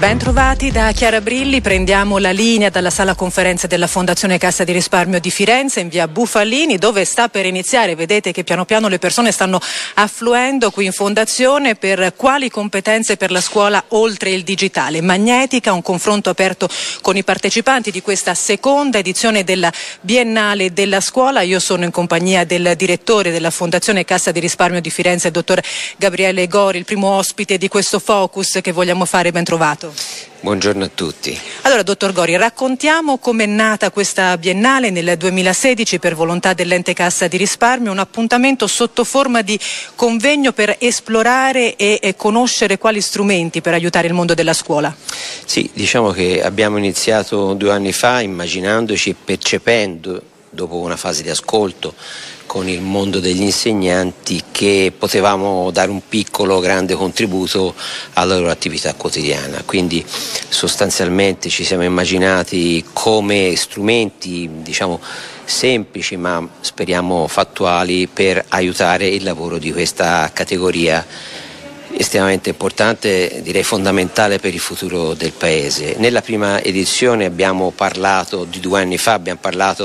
Ben trovati da Chiara Brilli, prendiamo la linea dalla sala conferenze della Fondazione Cassa di Risparmio di Firenze in via Bufalini, dove sta per iniziare, vedete che piano piano le persone stanno affluendo qui in Fondazione per quali competenze per la scuola oltre il digitale. Magnetica, un confronto aperto con i partecipanti di questa seconda edizione della Biennale della Scuola. Io sono in compagnia del direttore della Fondazione Cassa di Risparmio di Firenze, il dottor Gabriele Gori, il primo ospite di questo focus che vogliamo fare. Ben trovato. Buongiorno a tutti. Allora, dottor Gori, raccontiamo com'è nata questa Biennale nel 2016 per volontà dell'ente Cassa di Risparmio, un appuntamento sotto forma di convegno per esplorare e conoscere quali strumenti per aiutare il mondo della scuola. Sì, diciamo che abbiamo iniziato 2 anni fa immaginandoci e percependo, dopo una fase di ascolto con il mondo degli insegnanti, che potevamo dare un piccolo grande contributo alla loro attività quotidiana. Quindi sostanzialmente ci siamo immaginati come strumenti, diciamo, semplici ma speriamo fattuali per aiutare il lavoro di questa categoria estremamente importante, direi fondamentale per il futuro del Paese. Nella prima edizione abbiamo parlato, di 2 anni fa, abbiamo parlato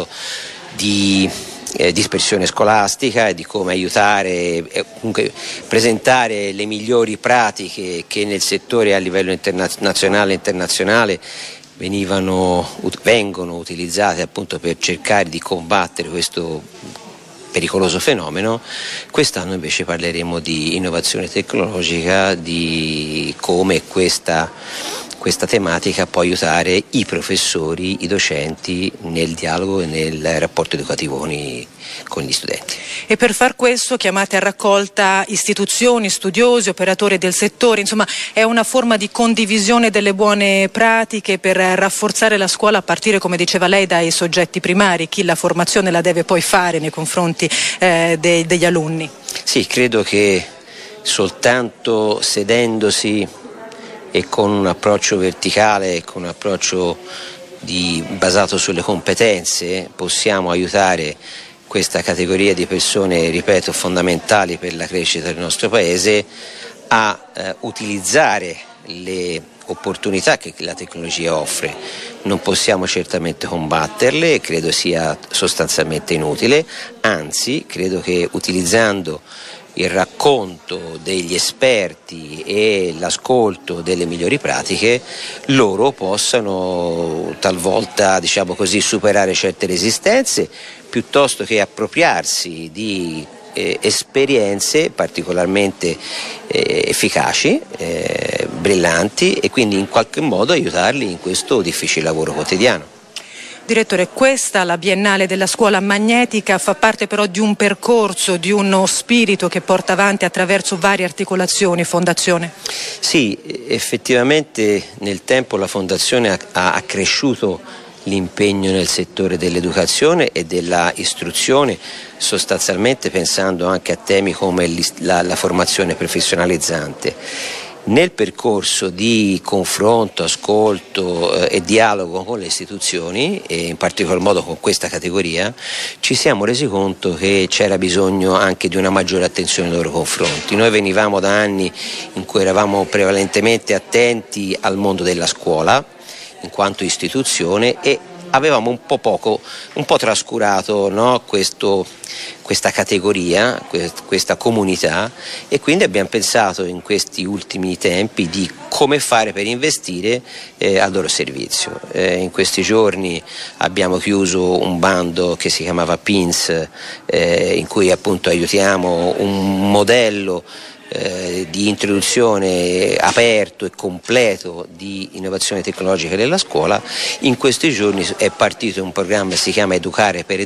di dispersione scolastica e di come aiutare e comunque presentare le migliori pratiche che nel settore a livello nazionale e internazionale vengono utilizzate appunto per cercare di combattere questo pericoloso fenomeno. Quest'anno invece parleremo di innovazione tecnologica, di come questa tematica può aiutare i professori, i docenti nel dialogo e nel rapporto educativo con gli studenti. E per far questo chiamate a raccolta istituzioni, studiosi, operatori del settore, insomma è una forma di condivisione delle buone pratiche per rafforzare la scuola a partire, come diceva lei, dai soggetti primari, chi la formazione la deve poi fare nei confronti degli alunni. Sì, credo che soltanto sedendosi e con un approccio verticale, con un approccio basato sulle competenze, possiamo aiutare questa categoria di persone, ripeto, fondamentali per la crescita del nostro Paese, a utilizzare le opportunità che la tecnologia offre. Non possiamo certamente combatterle, credo sia sostanzialmente inutile, anzi credo che utilizzando il racconto degli esperti e l'ascolto delle migliori pratiche, loro possano talvolta, diciamo così, superare certe resistenze piuttosto che appropriarsi di esperienze particolarmente efficaci, brillanti, e quindi in qualche modo aiutarli in questo difficile lavoro quotidiano. Direttore, questa, la Biennale della Scuola Magnetica, fa parte però di un percorso, di uno spirito che porta avanti attraverso varie articolazioni, Fondazione? Sì, effettivamente nel tempo la Fondazione ha accresciuto l'impegno nel settore dell'educazione e della istruzione, sostanzialmente pensando anche a temi come la formazione professionalizzante. Nel percorso di confronto, ascolto e dialogo con le istituzioni, e in particolar modo con questa categoria, ci siamo resi conto che c'era bisogno anche di una maggiore attenzione nei loro confronti. Noi venivamo da anni in cui eravamo prevalentemente attenti al mondo della scuola in quanto istituzione e avevamo un po' trascurato, no, questa categoria, questa comunità, e quindi abbiamo pensato in questi ultimi tempi di come fare per investire al loro servizio. In questi giorni abbiamo chiuso un bando che si chiamava PINS, in cui appunto aiutiamo un modello di introduzione aperto e completo di innovazione tecnologica della scuola. In questi giorni è partito un programma che si chiama Educare a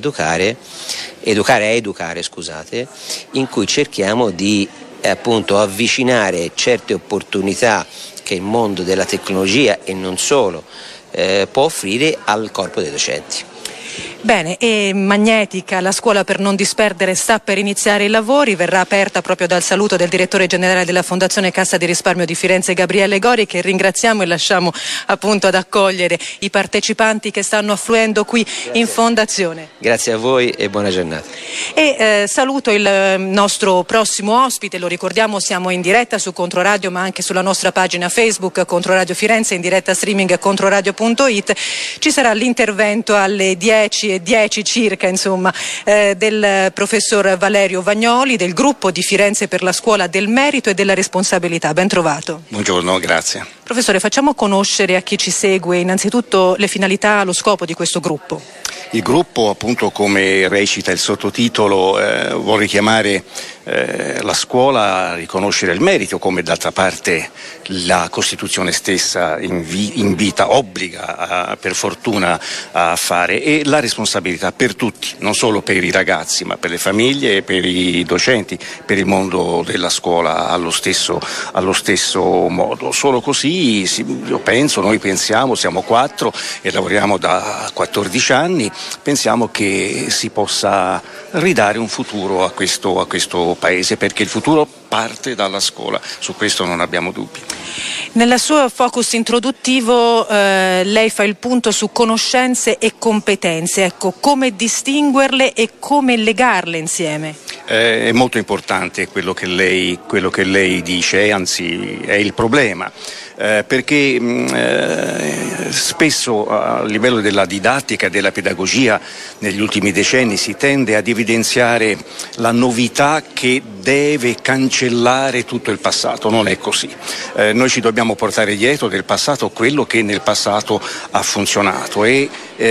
educare, in cui cerchiamo di appunto avvicinare certe opportunità che il mondo della tecnologia e non solo può offrire al corpo dei docenti. Bene, e Magnetica, la scuola per non disperdere, sta per iniziare i lavori, verrà aperta proprio dal saluto del direttore generale della Fondazione Cassa di Risparmio di Firenze, Gabriele Gori, che ringraziamo e lasciamo appunto ad accogliere i partecipanti che stanno affluendo qui in Fondazione. Grazie a voi e buona giornata. E saluto il nostro prossimo ospite, lo ricordiamo, siamo in diretta su Controradio ma anche sulla nostra pagina Facebook Controradio Firenze, in diretta streaming controradio.it. Ci sarà l'intervento alle 10:10 circa, del professor Valerio Vagnoli del gruppo di Firenze per la scuola del merito e della responsabilità. Ben trovato. Buongiorno, grazie. Professore, facciamo conoscere a chi ci segue innanzitutto le finalità, lo scopo di questo gruppo. Il gruppo, appunto, come recita il sottotitolo, vuole richiamare la scuola a riconoscere il merito, come d'altra parte la Costituzione stessa invita, obbliga per fortuna a fare, e la responsabilità per tutti, non solo per i ragazzi ma per le famiglie, per i docenti, per il mondo della scuola allo stesso modo. Solo così noi pensiamo, siamo 4 e lavoriamo da 14 anni, pensiamo che si possa ridare un futuro a questo paese, perché il futuro parte dalla scuola, su questo non abbiamo dubbi. Nel suo focus introduttivo lei fa il punto su conoscenze e competenze, ecco, come distinguerle e come legarle insieme? È molto importante quello che lei dice, anzi è il problema. Perché spesso a livello della didattica e della pedagogia negli ultimi decenni si tende ad evidenziare la novità che deve cancellare tutto il passato. Non è così. Noi ci dobbiamo portare dietro del passato quello che nel passato ha funzionato e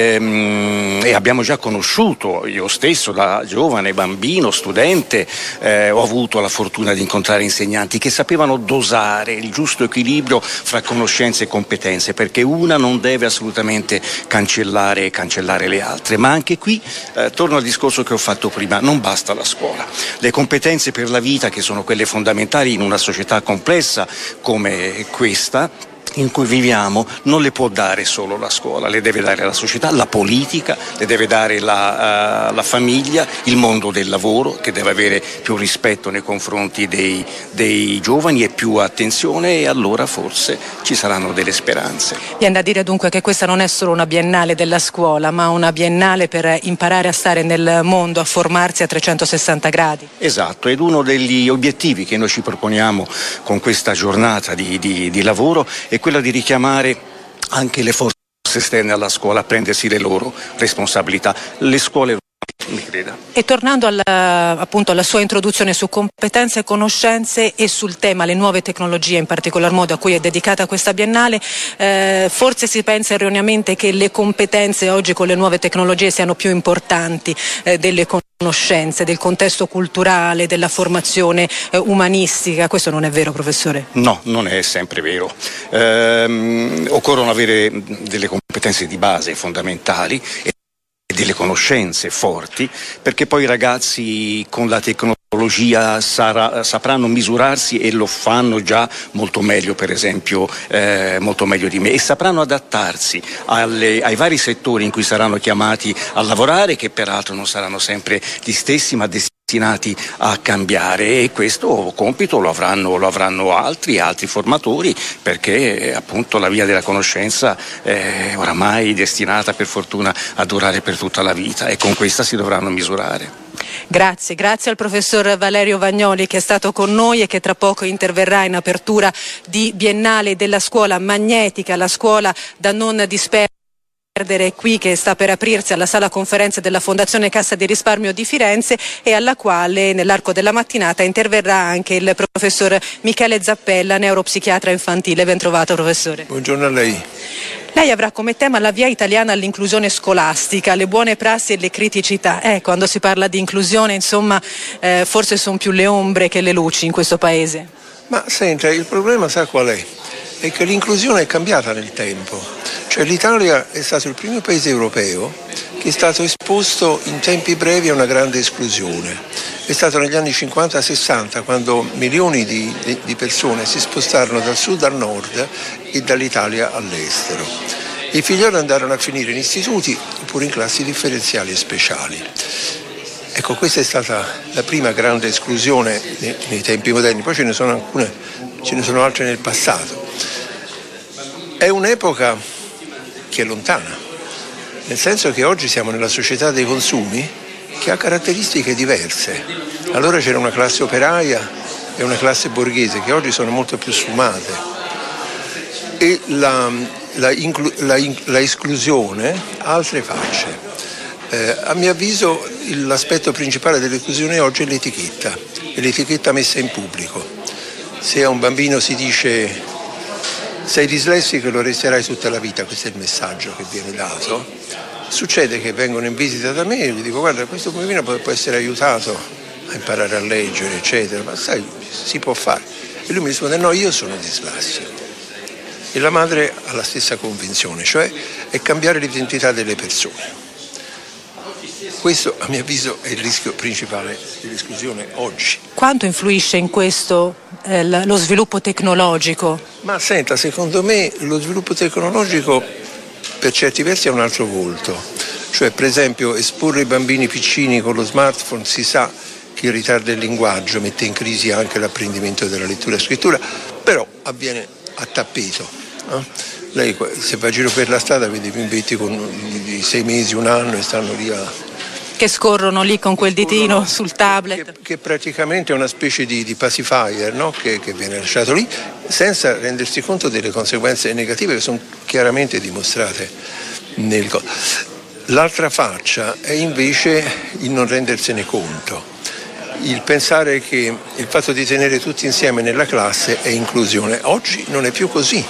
abbiamo già conosciuto, io stesso da giovane, bambino, studente, ho avuto la fortuna di incontrare insegnanti che sapevano dosare il giusto equilibrio fra conoscenze e competenze, perché una non deve assolutamente cancellare le altre. Ma anche qui torno al discorso che ho fatto prima, non basta la scuola. Le competenze per la vita, che sono quelle fondamentali in una società complessa come questa in cui viviamo, non le può dare solo la scuola, le deve dare la società, la politica, le deve dare la famiglia, il mondo del lavoro, che deve avere più rispetto nei confronti dei giovani e più attenzione, e allora forse ci saranno delle speranze. Viene da dire dunque che questa non è solo una biennale della scuola, ma una biennale per imparare a stare nel mondo, a formarsi a 360 gradi. Esatto, ed uno degli obiettivi che noi ci proponiamo con questa giornata di lavoro è quella di richiamare anche le forze esterne alla scuola a prendersi le loro responsabilità. Le scuole, mi creda. E tornando appunto alla sua introduzione su competenze e conoscenze e sul tema le nuove tecnologie, in particolar modo a cui è dedicata questa biennale, forse si pensa erroneamente che le competenze oggi con le nuove tecnologie siano più importanti delle conoscenze, del contesto culturale, della formazione umanistica. Questo non è vero, professore? No, non è sempre vero. Occorrono avere delle competenze di base fondamentali e delle conoscenze forti, perché poi i ragazzi con la tecnologia sapranno misurarsi, e lo fanno già molto meglio, per esempio, molto meglio di me, e sapranno adattarsi ai vari settori in cui saranno chiamati a lavorare, che peraltro non saranno sempre gli stessi, ma destinati a cambiare, e questo compito lo avranno altri formatori, perché appunto la via della conoscenza è oramai destinata, per fortuna, a durare per tutta la vita, e con questa si dovranno misurare. Grazie al professor Valerio Vagnoli, che è stato con noi e che tra poco interverrà in apertura di Biennale della scuola Magnetica, la scuola da non disperdere qui, che sta per aprirsi alla sala conferenze della Fondazione Cassa di Risparmio di Firenze, e alla quale nell'arco della mattinata interverrà anche il professor Michele Zappella, neuropsichiatra infantile. Ben trovato, professore. Buongiorno a lei. Lei avrà come tema la via italiana all'inclusione scolastica, le buone prassi e le criticità. Quando si parla di inclusione, forse sono più le ombre che le luci in questo paese. Ma senta, il problema sa qual è? È che l'inclusione è cambiata nel tempo. Cioè l'Italia è stato il primo paese europeo che è stato esposto in tempi brevi a una grande esclusione. È stato negli anni 50-60, quando milioni di persone si spostarono dal sud al nord e dall'Italia all'estero. I figlioli andarono a finire in istituti oppure in classi differenziali e speciali. Ecco, questa è stata la prima grande esclusione nei tempi moderni, poi ce ne sono altre nel passato. È un'epoca che è lontana, nel senso che oggi siamo nella società dei consumi che ha caratteristiche diverse. Allora c'era una classe operaia e una classe borghese che oggi sono molto più sfumate e la esclusione ha altre facce. A mio avviso l'aspetto principale dell'esclusione oggi è l'etichetta messa in pubblico. Se a un bambino si dice sei dislessico e lo resterai tutta la vita, questo è il messaggio che viene dato, succede che vengono in visita da me e gli dico guarda questo bambino può essere aiutato a imparare a leggere eccetera, ma sai si può fare. E lui mi risponde no, io sono dislessico. E la madre ha la stessa convinzione, cioè è cambiare l'identità delle persone. Questo a mio avviso è il rischio principale dell'esclusione oggi. Quanto influisce in questo lo sviluppo tecnologico? Ma senta, secondo me lo sviluppo tecnologico per certi versi ha un altro volto. Cioè per esempio esporre i bambini piccini con lo smartphone si sa che ritarda il linguaggio, mette in crisi anche l'apprendimento della lettura e scrittura, però avviene a tappeto. Lei se va a giro per la strada vede bimbetti di 6 mesi, 1 anno e stanno lì che scorrono lì con quel ditino sul tablet. Che praticamente è una specie di pacifier, no? che viene lasciato lì senza rendersi conto delle conseguenze negative che sono chiaramente dimostrate L'altra faccia è invece il non rendersene conto, il pensare che il fatto di tenere tutti insieme nella classe è inclusione. Oggi non è più così.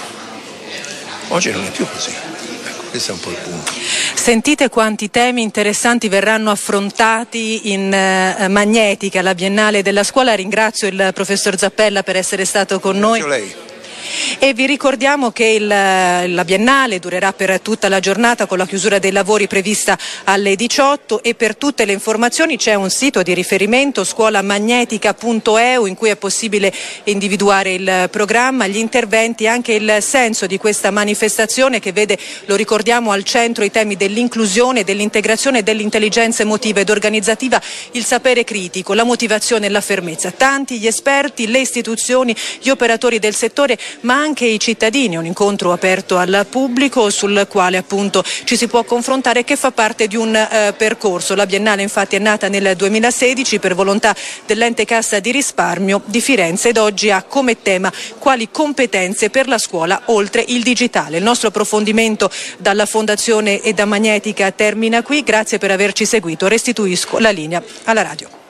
Questo è un po' il punto. Sentite quanti temi interessanti verranno affrontati in Magnetica, la Biennale della Scuola. Ringrazio il professor Zappella per essere stato con noi. Ringrazio lei. E vi ricordiamo che la Biennale durerà per tutta la giornata con la chiusura dei lavori prevista alle 18 e per tutte le informazioni c'è un sito di riferimento scuolamagnetica.eu in cui è possibile individuare il programma, gli interventi e anche il senso di questa manifestazione che vede, lo ricordiamo, al centro i temi dell'inclusione, dell'integrazione, dell'intelligenza emotiva ed organizzativa, il sapere critico, la motivazione e la fermezza. Tanti gli esperti, le istituzioni, gli operatori del settore ma anche i cittadini, un incontro aperto al pubblico sul quale appunto ci si può confrontare, che fa parte di un percorso. La Biennale infatti è nata nel 2016 per volontà dell'ente Cassa di Risparmio di Firenze ed oggi ha come tema quali competenze per la scuola oltre il digitale. Il nostro approfondimento dalla Fondazione e da Magnetica termina qui, grazie per averci seguito, restituisco la linea alla radio.